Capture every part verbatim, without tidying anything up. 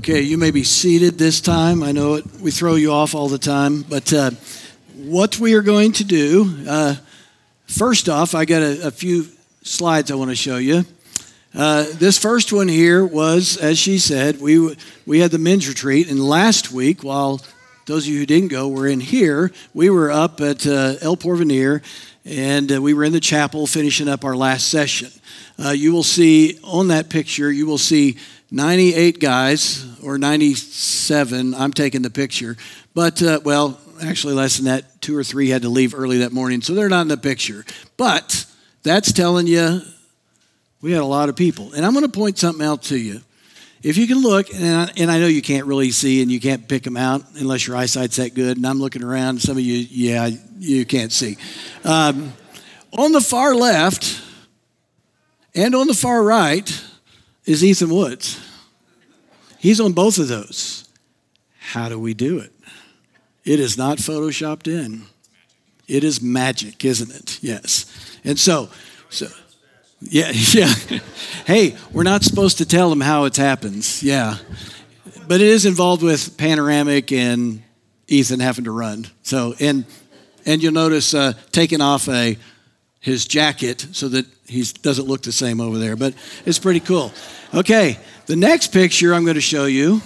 Okay, you may be seated this time. I know it, we throw you off all the time, but uh, what we are going to do, uh, first off, I got a, a few slides I want to show you. Uh, this first one here was, as she said, we we had the men's retreat, and last week, while those of you who didn't go were in here, we were up at uh, El Porvenir, and uh, we were in the chapel finishing up our last session. Uh, you will see on that picture, you will see ninety-eight guys, or ninety-seven, I'm taking the picture, but, uh, well, actually less than that, two or three had to leave early that morning, so they're not in the picture. But that's telling you we had a lot of people. And I'm going to point something out to you. If you can look, and I, and I know you can't really see and you can't pick them out unless your eyesight's that good, and I'm looking around, some of you, yeah, you can't see. Um, on the far left and on the far right is Ethan Woods. He's on both of those. How do we do it? It is not photoshopped in. It is magic, isn't it? Yes. And so, so yeah, yeah. Hey, we're not supposed to tell them how it happens. Yeah. But it is involved with panoramic and Ethan having to run. So, and and you'll notice uh, taking off a his jacket so that he doesn't look the same over there. But it's pretty cool. Okay, the next picture I'm going to show you.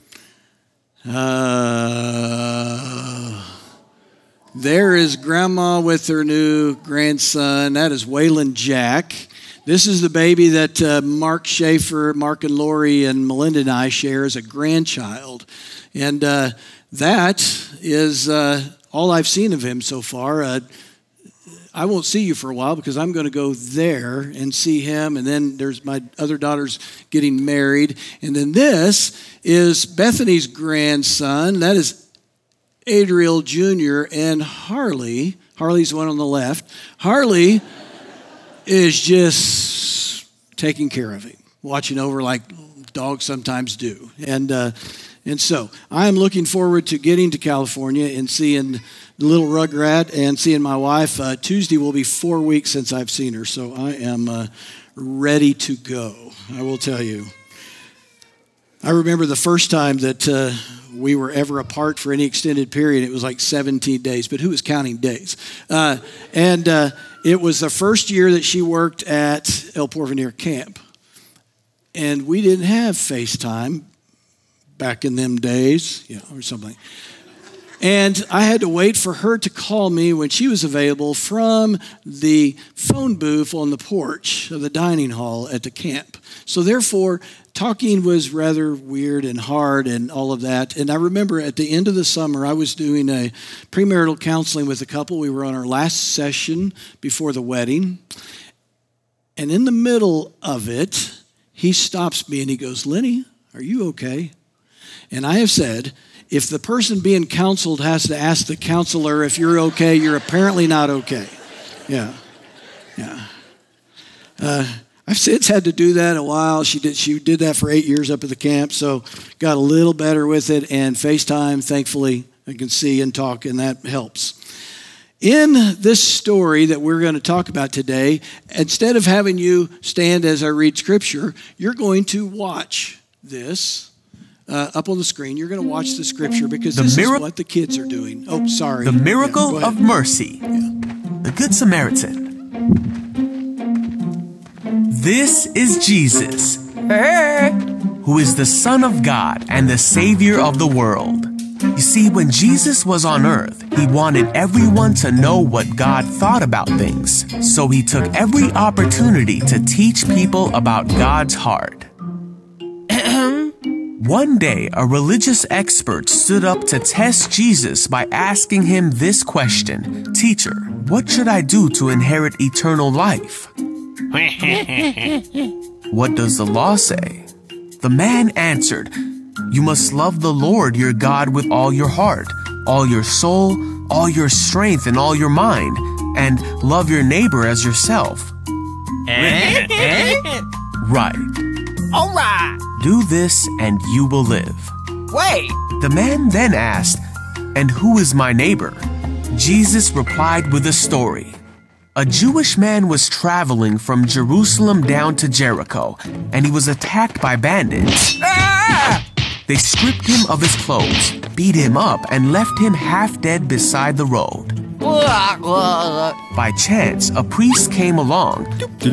Uh, there is Grandma with her new grandson. That is Waylon Jack. This is the baby that uh, Mark Schaefer, Mark and Lori and Melinda and I share as a grandchild. And uh, that is uh, all I've seen of him so far. Uh, I won't see you for a while because I'm going to go there and see him. And then there's my other daughter's getting married. And then this is Bethany's grandson. That is Adriel Junior and Harley. Harley's the one on the left. Harley is just taking care of him, watching over like dogs sometimes do. And uh, and so I'm looking forward to getting to California and seeing the little Rugrat and seeing my wife. Uh, Tuesday will be four weeks since I've seen her, so I am uh, ready to go, I will tell you. I remember the first time that uh, we were ever apart for any extended period. It was like seventeen days, but who was counting days? Uh, and uh, it was the first year that she worked at El Porvenir Camp. And we didn't have FaceTime back in them days, you know, or something. And I had to wait for her to call me when she was available from the phone booth on the porch of the dining hall at the camp. So therefore, talking was rather weird and hard and all of that. And I remember at the end of the summer, I was doing a premarital counseling with a couple. We were on our last session before the wedding. And in the middle of it, he stops me and he goes, "Lenny, are you okay?" And I have said, if the person being counseled has to ask the counselor if you're okay, you're apparently not okay. Yeah, yeah. Uh, I've since had to do that a while. She did she did that for eight years up at the camp, so got a little better with it. And FaceTime, thankfully, I can see and talk, and that helps. In this story that we're going to talk about today, instead of having you stand as I read Scripture, you're going to watch this. Uh, up on the screen, you're going to watch the scripture because this is what the kids are doing. Oh, sorry. The miracle yeah, of mercy. Yeah. The Good Samaritan. This is Jesus, who is the Son of God and the Savior of the world. You see, when Jesus was on earth, he wanted everyone to know what God thought about things. So he took every opportunity to teach people about God's heart. One day, a religious expert stood up to test Jesus by asking him this question: "Teacher, what should I do to inherit eternal life?" "What does the law say?" The man answered, "You must love the Lord your God with all your heart, all your soul, all your strength, and all your mind, and love your neighbor as yourself." Right. All right. Do this and you will live. Wait. The man then asked, "And who is my neighbor?" Jesus replied with a story. A Jewish man was traveling from Jerusalem down to Jericho, and he was attacked by bandits. Ah! They stripped him of his clothes, beat him up, and left him half dead beside the road. By chance, a priest came along.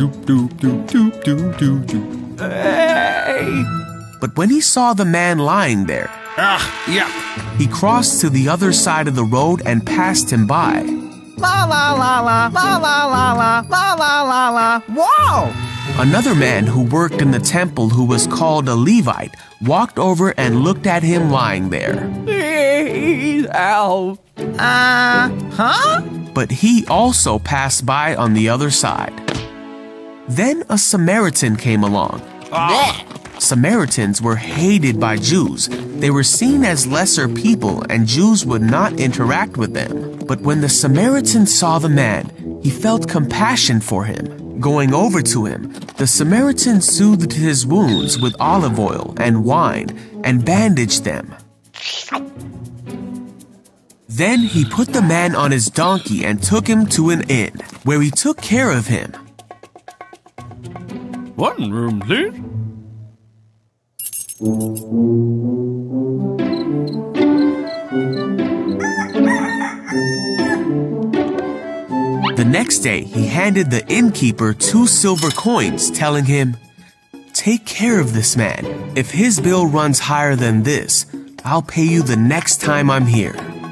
But when he saw the man lying there, Ah, yeah. he crossed to the other side of the road and passed him by. La la la la la la la la la la la la. Whoa! Another man who worked in the temple, who was called a Levite, walked over and looked at him lying there. Please help. Uh, huh? But he also passed by on the other side. Then a Samaritan came along. Ah. Samaritans were hated by Jews. They were seen as lesser people, and Jews would not interact with them. But when the Samaritan saw the man, he felt compassion for him. Going over to him, the Samaritan soothed his wounds with olive oil and wine and bandaged them. Then he put the man on his donkey and took him to an inn, where he took care of him. One room, please. The next day, he handed the innkeeper two silver coins, telling him, "Take care of this man. If his bill runs higher than this, I'll pay you the next time I'm here."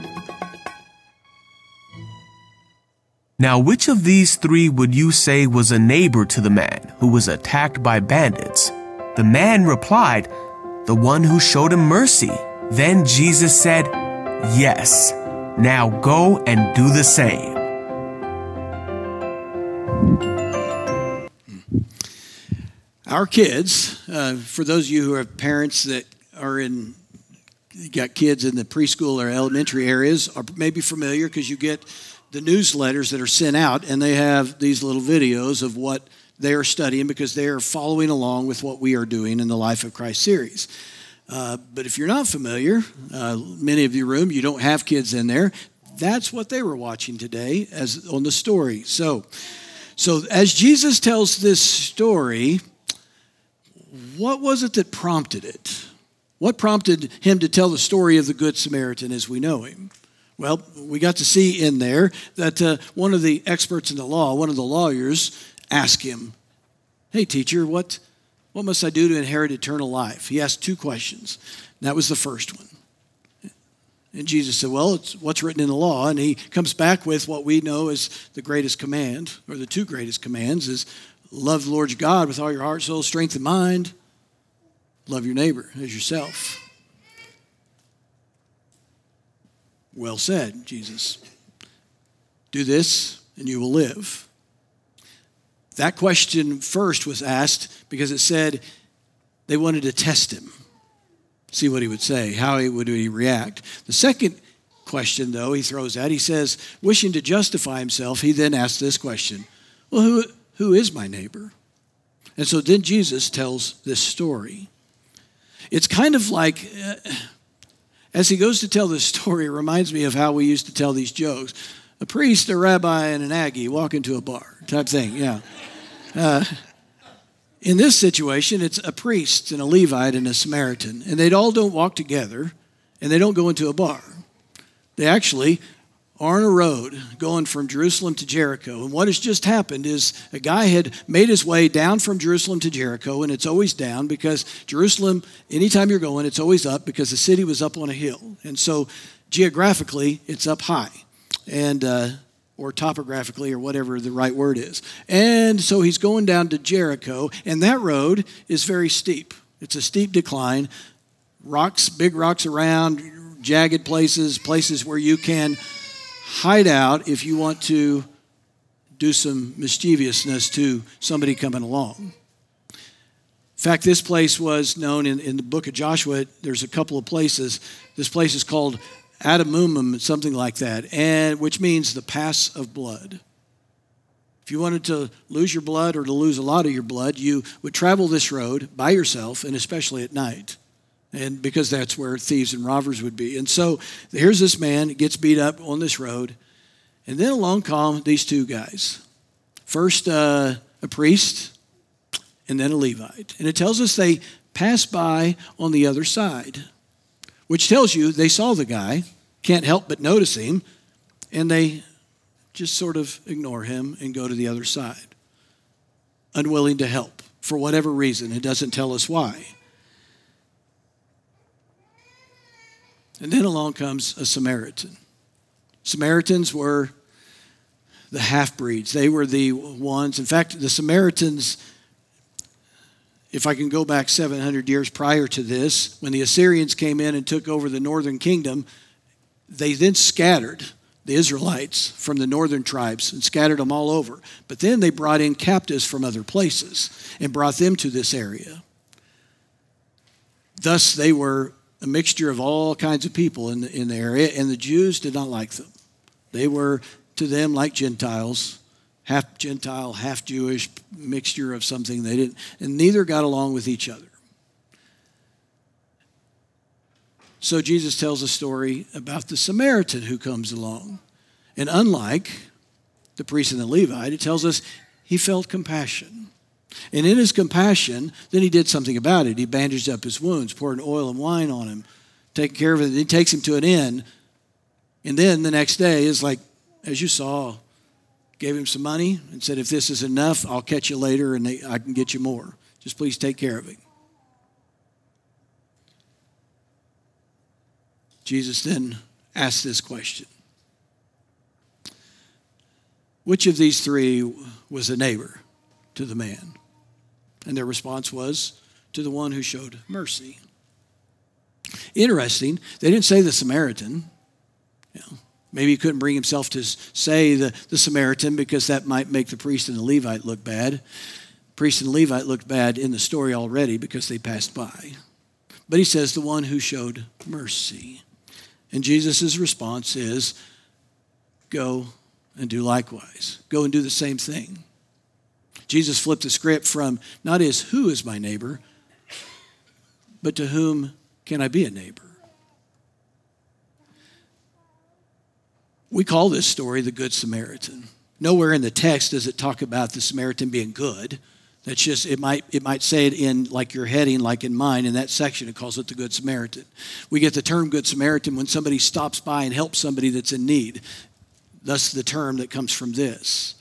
Now, which of these three would you say was a neighbor to the man who was attacked by bandits? The man replied, "The one who showed him mercy." Then Jesus said, "Yes, now go and do the same." Our kids, uh, for those of you who have parents that are in, got kids in the preschool or elementary areas, are maybe familiar because you get the newsletters that are sent out, and they have these little videos of what they are studying because they are following along with what we are doing in the Life of Christ series. Uh, but if you're not familiar, uh, many of your room, you don't have kids in there. That's what they were watching today as on the story. So, so as Jesus tells this story, what was it that prompted it? What prompted him to tell the story of the Good Samaritan as we know him? Well, we got to see in there that uh, one of the experts in the law, one of the lawyers, asked him, "Hey, teacher, what, what must I do to inherit eternal life?" He asked two questions. And that was the first one. And Jesus said, "Well, it's what's written in the law." And he comes back with what we know as the greatest command, or the two greatest commands, is love the Lord your God with all your heart, soul, strength, and mind. Love your neighbor as yourself. Well said, Jesus. Do this and you will live. That question first was asked because it said they wanted to test him, see what he would say, how he would he react. The second question, though, he throws out, he says, wishing to justify himself, he then asks this question, well, who, who is my neighbor? And so then Jesus tells this story. It's kind of like, uh, as he goes to tell this story, it reminds me of how we used to tell these jokes. A priest, a rabbi, and an Aggie walk into a bar type thing, yeah. Uh, in this situation, it's a priest and a Levite and a Samaritan, and they all don't walk together, and they don't go into a bar. They actually are on a road going from Jerusalem to Jericho. And what has just happened is a guy had made his way down from Jerusalem to Jericho, and it's always down because Jerusalem, anytime you're going, it's always up because the city was up on a hill. And so geographically, it's up high, and uh, or topographically, or whatever the right word is. And so he's going down to Jericho, and that road is very steep. It's a steep decline, rocks, big rocks around, jagged places, places where you can hide out if you want to do some mischievousness to somebody coming along. In fact, this place was known in, in the book of Joshua. There's a couple of places. This place is called Adumim, something like that, and which means the pass of blood. If you wanted to lose your blood or to lose a lot of your blood, you would travel this road by yourself, and especially at night. And because that's where thieves and robbers would be. And so here's this man, gets beat up on this road. And then along come these two guys. First, uh, a priest, and then a Levite. And it tells us they pass by on the other side. which tells you they saw the guy, can't help but notice him, and they just sort of ignore him and go to the other side, unwilling to help for whatever reason. It doesn't tell us why. And then along comes a Samaritan. Samaritans were the half-breeds. They were the ones, in fact, the Samaritans, if I can go back seven hundred years prior to this, when the Assyrians came in and took over the northern kingdom, they then scattered the Israelites from the northern tribes and scattered them all over. But then they brought in captives from other places and brought them to this area. Thus, they were a mixture of all kinds of people in the, in the area, and the Jews did not like them. They were, to them, like Gentiles, half Gentile, half Jewish, mixture of something. They didn't, and neither got along with each other. So Jesus tells a story about the Samaritan who comes along. And unlike the priest and the Levite, it tells us he felt compassion. And in his compassion, then he did something about it. He bandaged up his wounds, poured oil and wine on him, taking care of it. He takes him to an inn. And then the next day is like, as you saw, gave him some money and said, if this is enough, I'll catch you later and they, I can get you more. Just please take care of it. Jesus then asked this question. Which of these three was a neighbor to the man? And their response was, to the one who showed mercy. Interesting, they didn't say the Samaritan. You know, maybe he couldn't bring himself to say the, the Samaritan because that might make the priest and the Levite look bad. The priest and the Levite looked bad in the story already because they passed by. But he says the one who showed mercy. And Jesus' response is, go and do likewise. Go and do the same thing. Jesus flipped the script from not as who is my neighbor, but to whom can I be a neighbor? We call this story the Good Samaritan. Nowhere in the text does it talk about the Samaritan being good. That's just, it might it might say it in like your heading, like in mine, in that section, it calls it the Good Samaritan. We get the term Good Samaritan when somebody stops by and helps somebody that's in need. Thus the term that comes from this.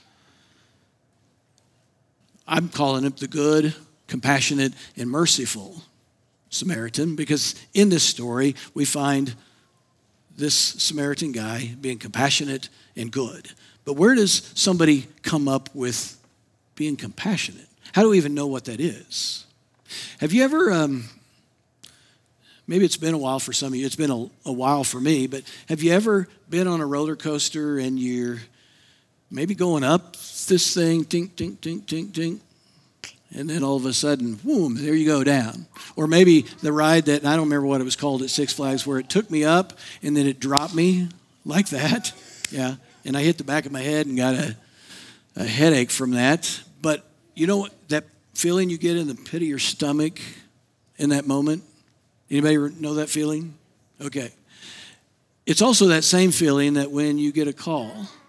I'm calling it the good, compassionate, and merciful Samaritan because in this story we find this Samaritan guy being compassionate and good. But where does somebody come up with being compassionate? How do we even know what that is? Have you ever, um, maybe it's been a while for some of you, it's been a, a while for me, but have you ever been on a roller coaster and you're maybe going up this thing, tink, tink, tink, tink, tink, and then all of a sudden, boom, there you go down. Or maybe the ride that, I don't remember what it was called at Six Flags, where it took me up and then it dropped me like that. Yeah, and I hit the back of my head and got a, a headache from that. But you know what, that feeling you get in the pit of your stomach in that moment? Anybody know that feeling? Okay. It's also that same feeling that when you get a call,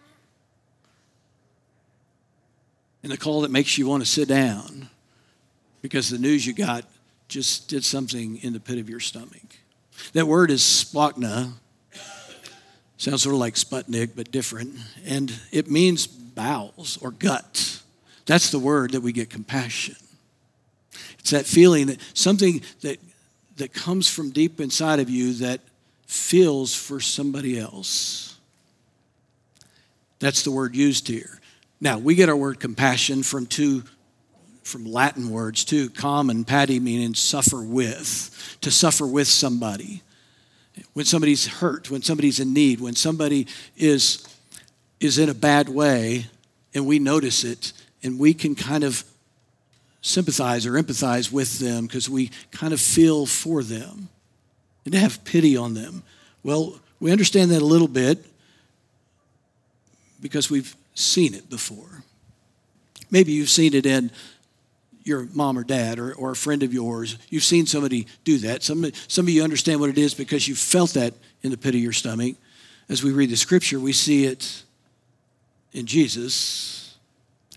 and a call that makes you want to sit down because the news you got just did something in the pit of your stomach. That word is splanchna. Sounds sort of like Sputnik, but different. And it means bowels or gut. That's the word that we get compassion. It's that feeling that something that, that comes from deep inside of you that feels for somebody else. That's the word used here. Now, we get our word compassion from two, from Latin words too, com and pati, meaning suffer with, to suffer with somebody. When somebody's hurt, when somebody's in need, when somebody is, is in a bad way and we notice it and we can kind of sympathize or empathize with them because we kind of feel for them and to have pity on them. Well, we understand that a little bit because we've seen it before. Maybe you've seen it in your mom or dad or, or a friend of yours. You've seen somebody do that. Some, some of you understand what it is because you felt that in the pit of your stomach. As we read the scripture, we see it in Jesus.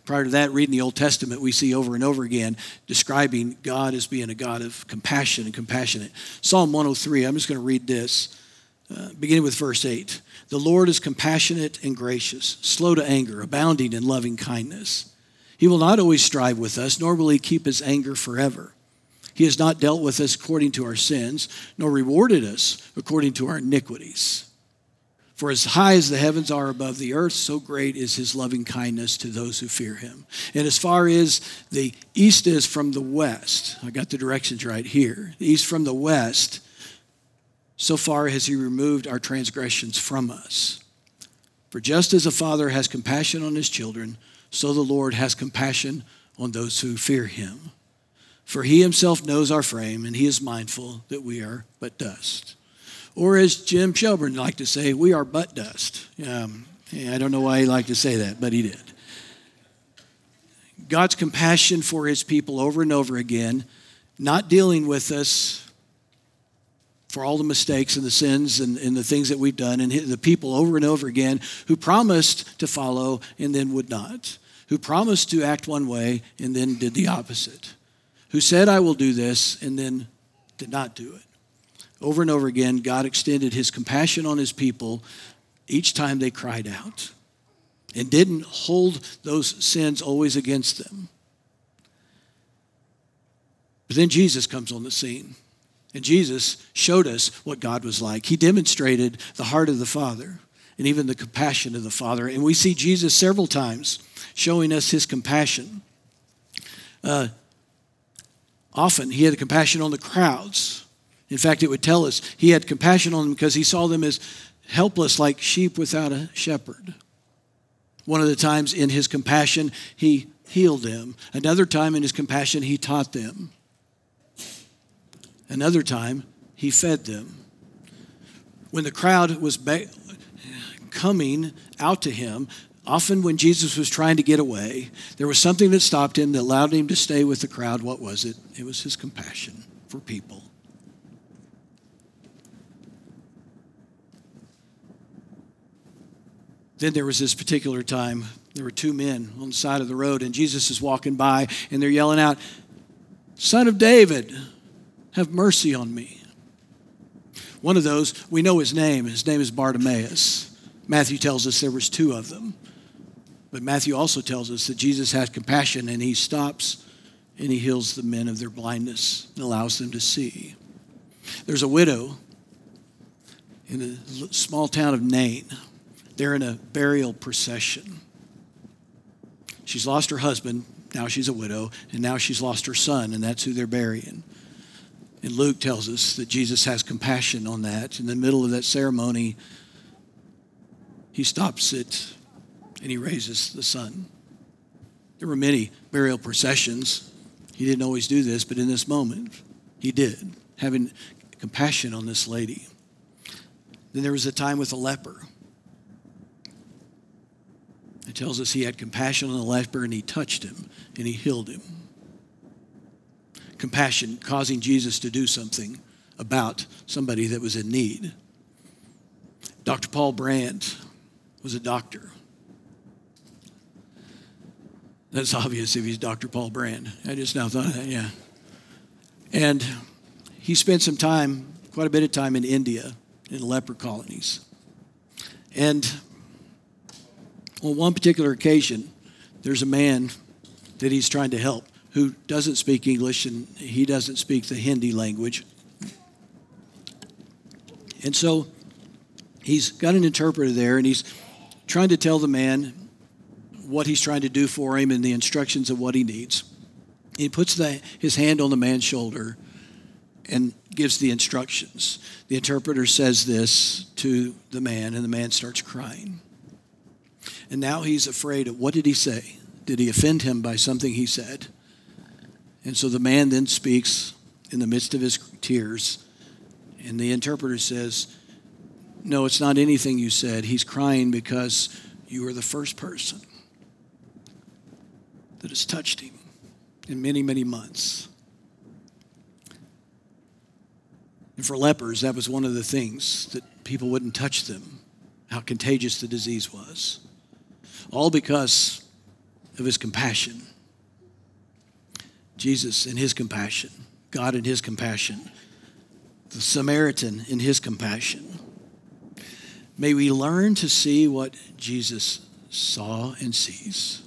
Prior to that, reading the Old Testament, we see over and over again describing God as being a God of compassion and compassionate. Psalm one oh three, I'm just going to read this, uh, beginning with verse eight. The Lord is compassionate and gracious, slow to anger, abounding in loving kindness. He will not always strive with us, nor will he keep his anger forever. He has not dealt with us according to our sins, nor rewarded us according to our iniquities. For as high as the heavens are above the earth, so great is his loving kindness to those who fear him. And as far as the east is from the west, I got the directions right here, the east from the west, so far has he removed our transgressions from us. For just as a father has compassion on his children, so the Lord has compassion on those who fear him. For he himself knows our frame, and he is mindful that we are but dust. Or as Jim Shelburne liked to say, we are but dust. Um, I don't know why he liked to say that, but he did. God's compassion for his people over and over again, not dealing with us for all the mistakes and the sins and, and the things that we've done, and the people over and over again who promised to follow and then would not, who promised to act one way and then did the opposite, who said, I will do this, and then did not do it. Over and over again, God extended his compassion on his people each time they cried out and didn't hold those sins always against them. But then Jesus comes on the scene, and Jesus showed us what God was like. He demonstrated the heart of the Father and even the compassion of the Father. And we see Jesus several times showing us his compassion. Uh, often he had compassion on the crowds. In fact, it would tell us he had compassion on them because he saw them as helpless like sheep without a shepherd. One of the times in his compassion, he healed them. Another time in his compassion, he taught them. Another time, he fed them. When the crowd was ba- coming out to him, often when Jesus was trying to get away, there was something that stopped him that allowed him to stay with the crowd. What was it? It was his compassion for people. Then there was this particular time, there were two men on the side of the road, and Jesus is walking by, and they're yelling out, Son of David, have mercy on me. One of those, we know his name. His name is Bartimaeus. Matthew tells us there was two of them. But Matthew also tells us that Jesus had compassion, and he stops and he heals the men of their blindness and allows them to see. There's a widow in a small town of Nain. They're in a burial procession. She's lost her husband, now she's a widow, and now she's lost her son, and that's who they're burying. And Luke tells us that Jesus has compassion on that. In the middle of that ceremony, he stops it and he raises the son. There were many burial processions. He didn't always do this, but in this moment, he did, having compassion on this lady. Then there was a time with a leper. It tells us he had compassion on the leper and he touched him and he healed him. Compassion causing Jesus to do something about somebody that was in need. Doctor Paul Brand was a doctor. That's obvious if he's Doctor Paul Brand. I just now thought of that, yeah. And he spent some time, quite a bit of time in India, in leper colonies. And on one particular occasion, there's a man that he's trying to help who doesn't speak English and he doesn't speak the Hindi language. And so he's got an interpreter there and he's trying to tell the man what he's trying to do for him and the instructions of what he needs. He puts the, his hand on the man's shoulder and gives the instructions. The interpreter says this to the man and the man starts crying. And now he's afraid of what did he say? Did he offend him by something he said? And so the man then speaks in the midst of his tears. And the interpreter says, no, it's not anything you said. He's crying because you are the first person that has touched him in many, many months. And for lepers, that was one of the things that people wouldn't touch them, how contagious the disease was. All because of his compassion. Jesus in his compassion, God in his compassion, the Samaritan in his compassion. May we learn to see what Jesus saw and sees.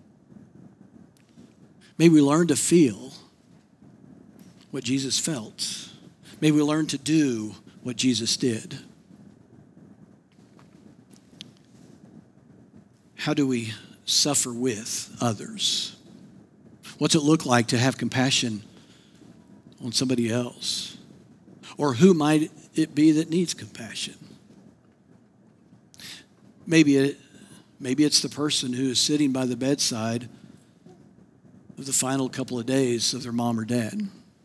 May we learn to feel what Jesus felt. May we learn to do what Jesus did. How do we suffer with others? What's it look like to have compassion on somebody else? Or who might it be that needs compassion? Maybe it, maybe it's the person who is sitting by the bedside of the final couple of days of their mom or dad.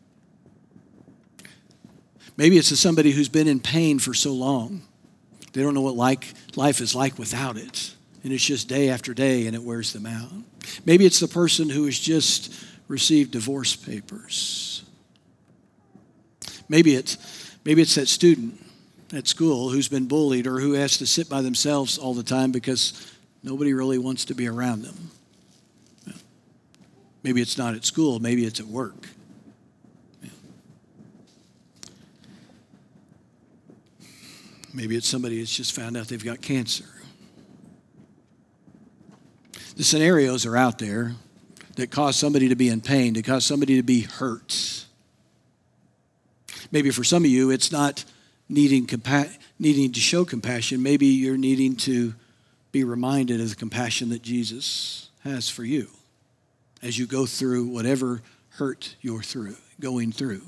Maybe it's somebody who's been in pain for so long. They don't know what like, life is like without it. And it's just day after day and it wears them out. Maybe it's the person who has just received divorce papers. Maybe it's, maybe it's that student at school who's been bullied or who has to sit by themselves all the time because nobody really wants to be around them. Maybe it's not at school. Maybe it's at work. Maybe it's somebody that's just found out they've got cancer. The scenarios are out there that cause somebody to be in pain, to cause somebody to be hurt. Maybe for some of you, it's not needing compa- needing to show compassion. Maybe you're needing to be reminded of the compassion that Jesus has for you as you go through whatever hurt you're through, going through.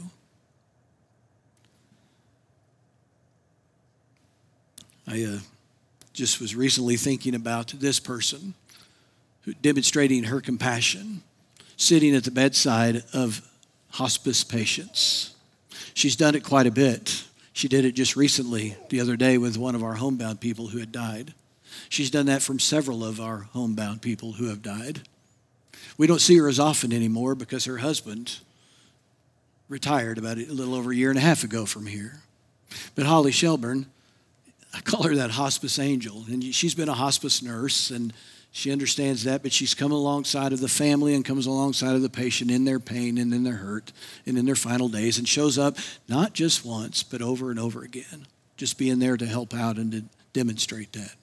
I uh, just was recently thinking about this person who demonstrating her compassion, sitting at the bedside of hospice patients. She's done it quite a bit. She did it just recently, the other day, with one of our homebound people who had died. She's done that from several of our homebound people who have died. We don't see her as often anymore because her husband retired about a little over a year and a half ago from here. But Holly Shelburne, I call her that hospice angel, and she's been a hospice nurse, and she understands that, but she's come alongside of the family and comes alongside of the patient in their pain and in their hurt and in their final days and shows up not just once, but over and over again, just being there to help out and to demonstrate that.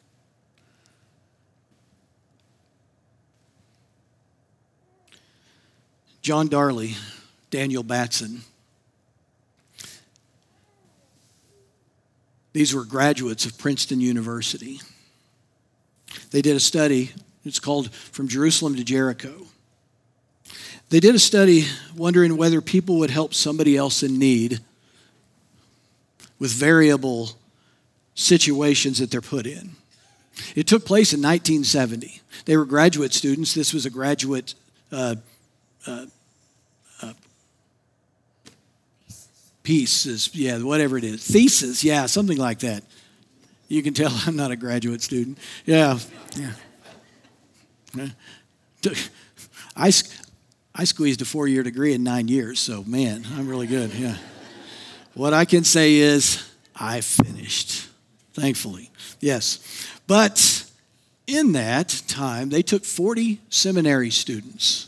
John Darley, Daniel Batson. These were graduates of Princeton University. They did a study, it's called From Jerusalem to Jericho. They did a study wondering whether people would help somebody else in need with variable situations that they're put in. It took place in nineteen seventy. They were graduate students. This was a graduate uh, uh, uh, pieces, yeah, whatever it is. Thesis, yeah, something like that. You can tell I'm not a graduate student. Yeah, yeah. I, I squeezed a four-year degree in nine years, so man, I'm really good, yeah. What I can say is I finished, thankfully, yes. But in that time, they took forty seminary students.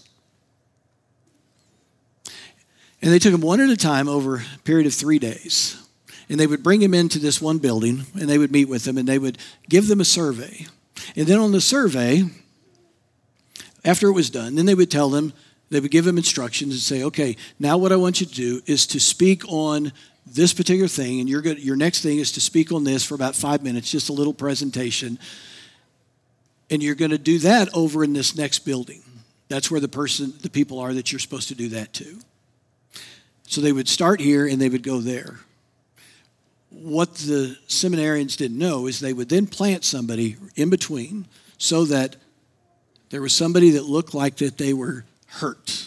And they took them one at a time over a period of three days. And they would bring them into this one building, and they would meet with them, and they would give them a survey. And then on the survey, after it was done, then they would tell them, they would give them instructions and say, okay, now what I want you to do is to speak on this particular thing, and you're good, your next thing is to speak on this for about five minutes, just a little presentation. And you're going to do that over in this next building. That's where the person, the people are that you're supposed to do that to. So they would start here and they would go there. What the seminarians didn't know is they would then plant somebody in between so that there was somebody that looked like that they were hurt.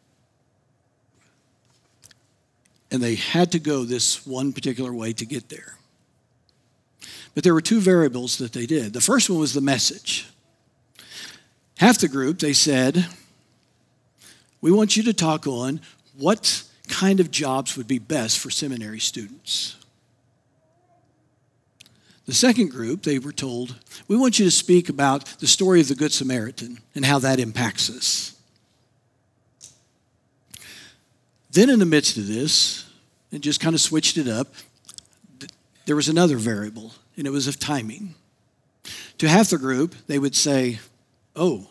And they had to go this one particular way to get there. But there were two variables that they did. The first one was the message. Half the group, they said, we want you to talk on what kind of jobs would be best for seminary students. The second group, they were told, we want you to speak about the story of the Good Samaritan and how that impacts us. Then in the midst of this, and just kind of switched it up, there was another variable, and it was of timing. To half the group, they would say, oh,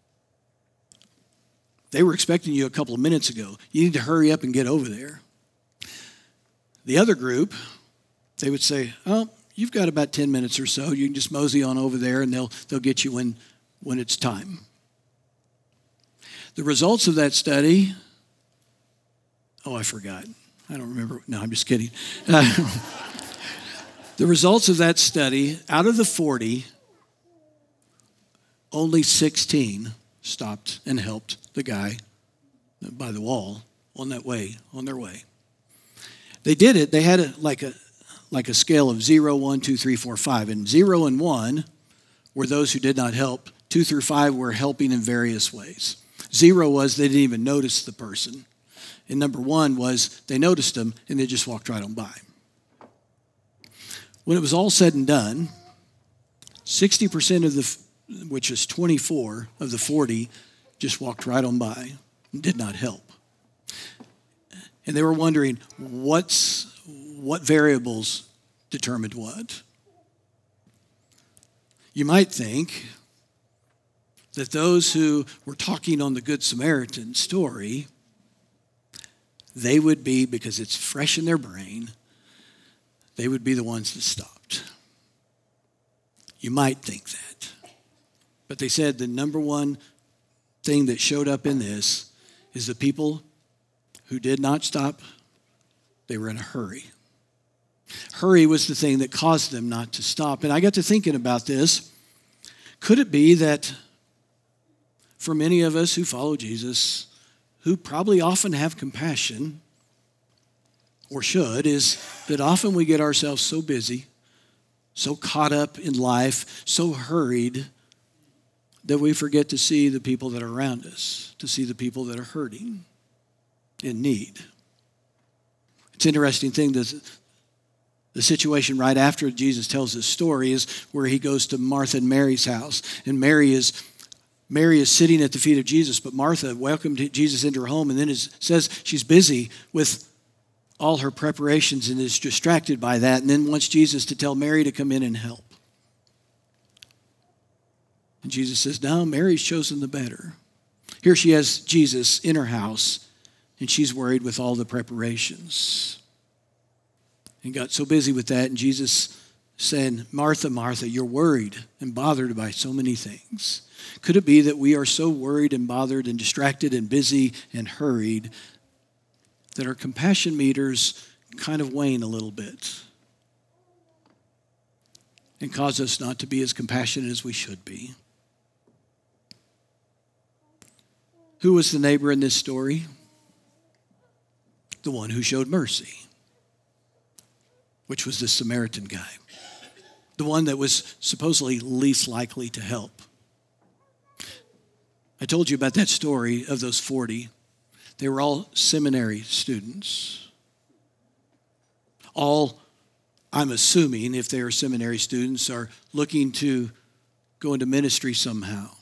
they were expecting you a couple of minutes ago. You need to hurry up and get over there. The other group, they would say, oh, you've got about ten minutes or so. You can just mosey on over there, and they'll, they'll get you when, when it's time. The results of that study, oh, I forgot. I don't remember. No, I'm just kidding. Uh, the results of that study, out of the forty, only sixteen stopped and helped the guy by the wall on that way, on their way. They did it. They had a, like a like a scale of zero, one, two, three, four, five. And zero and one were those who did not help. Two through five were helping in various ways. Zero was they didn't even notice the person. And number one was they noticed him and they just walked right on by. When it was all said and done, sixty percent of the, which is twenty-four of the forty, just walked right on by and did not help. And they were wondering, what's, what variables determined what? You might think that those who were talking on the Good Samaritan story, they would be, because it's fresh in their brain, they would be the ones that stopped. You might think that. But they said the number one thing that showed up in this is the people who did not stop, they were in a hurry. Hurry was the thing that caused them not to stop. And I got to thinking about this. Could it be that for many of us who follow Jesus, who probably often have compassion, or should, is that often we get ourselves so busy, so caught up in life, so hurried, that we forget to see the people that are around us, to see the people that are hurting, in need. It's an interesting thing that the situation right after Jesus tells this story is where he goes to Martha and Mary's house. And Mary is Mary is sitting at the feet of Jesus, but Martha welcomed Jesus into her home and then is, says she's busy with all her preparations and is distracted by that and then wants Jesus to tell Mary to come in and help. And Jesus says, no, Mary's chosen the better. Here she has Jesus in her house, and she's worried with all the preparations. And got so busy with that, and Jesus said, Martha, Martha, you're worried and bothered by so many things. Could it be that we are so worried and bothered and distracted and busy and hurried that our compassion meters kind of wane a little bit and cause us not to be as compassionate as we should be? Who was the neighbor in this story? The one who showed mercy, which was this Samaritan guy, the one that was supposedly least likely to help. I told you about that story of those forty. They were all seminary students. All, I'm assuming, if they are seminary students, are looking to go into ministry somehow.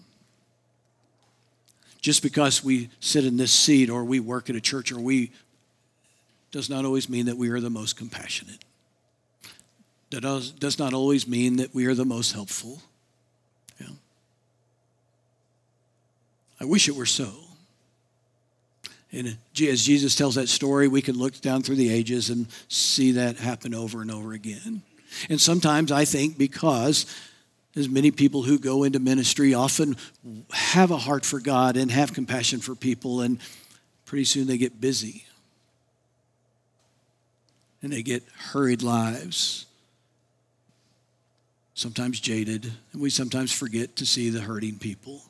Just because we sit in this seat or we work at a church or we does not always mean that we are the most compassionate. That does, does not always mean that we are the most helpful. Yeah. I wish it were so. And as Jesus tells that story, we can look down through the ages and see that happen over and over again. And sometimes I think because as many people who go into ministry often have a heart for God and have compassion for people, and pretty soon they get busy. And they get hurried lives, sometimes jaded, and we sometimes forget to see the hurting people.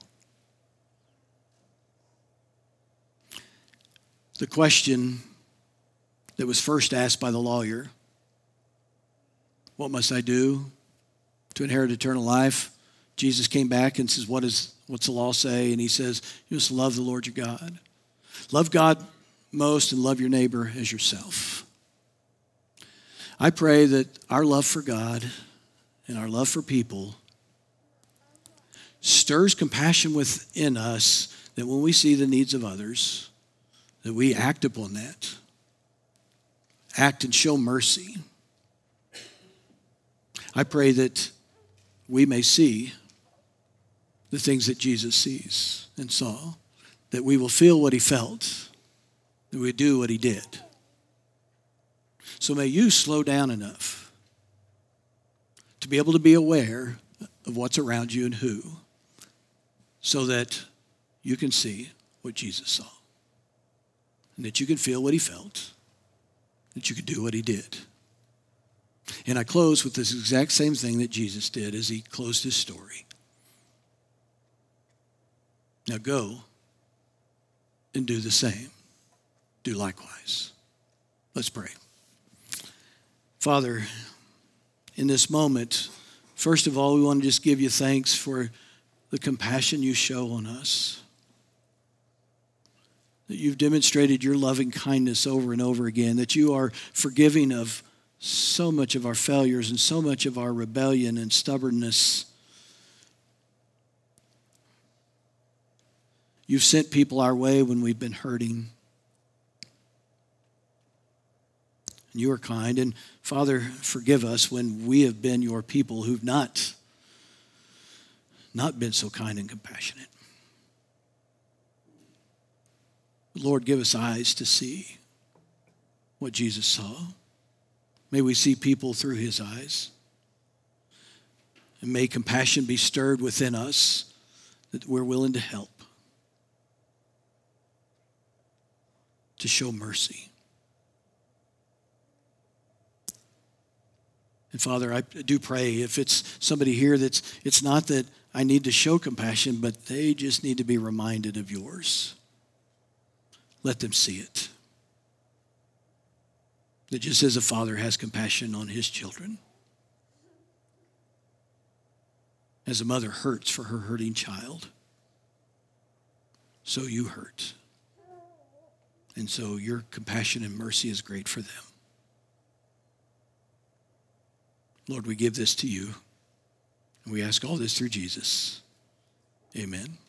The question that was first asked by the lawyer, what must I do to inherit eternal life? Jesus came back and says, what is, what's the law say? And he says, you must love the Lord your God. Love God most and love your neighbor as yourself. I pray that our love for God and our love for people stirs compassion within us, that when we see the needs of others, that we act upon that. Act and show mercy. I pray that we may see the things that Jesus sees and saw, that we will feel what he felt, that we do what he did. So may you slow down enough to be able to be aware of what's around you and who, so that you can see what Jesus saw, and that you can feel what he felt, that you can do what he did. And I close with this exact same thing that Jesus did as he closed his story. Now go and do the same. Do likewise. Let's pray. Father, in this moment, first of all, we want to just give you thanks for the compassion you show on us. That you've demonstrated your loving kindness over and over again, that you are forgiving of so much of our failures and so much of our rebellion and stubbornness. You've sent people our way when we've been hurting. And you are kind. And Father, forgive us when we have been your people who've not, not been so kind and compassionate. Lord, give us eyes to see what Jesus saw. May we see people through his eyes. And may compassion be stirred within us, that we're willing to help, to show mercy. And Father, I do pray if it's somebody here that's, it's not that I need to show compassion, but they just need to be reminded of yours. Let them see it. That just as a father has compassion on his children, as a mother hurts for her hurting child, so you hurt. And so your compassion and mercy is great for them. Lord, we give this to you, and we ask all this through Jesus. Amen.